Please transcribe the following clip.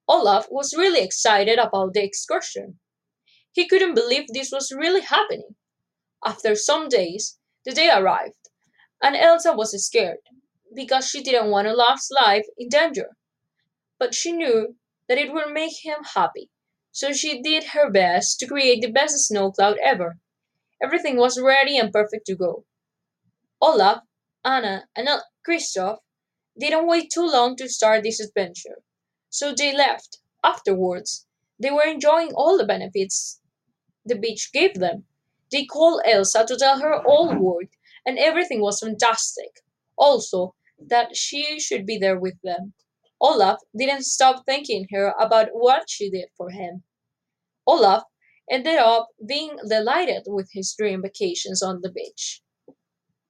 Olaf was really excited about the excursion. He couldn't believe this was really happening. After some days, the day arrived, and Elsa was scared because she didn't want Olaf's life in danger. But she knew that it would make him happy, so she did her best to create the best snow cloud ever. Everything was ready and perfect to go. Olaf, Anna, and Kristoff didn't wait too long to start this adventure, so they left. Afterwards, they were enjoying all the benefits the beach gave them. They called Elsa to tell her all worked, and everything was fantastic. Also, that she should be there with them. Olaf didn't stop thanking her about what she did for him. Olaf ended up being delighted with his dream vacations on the beach.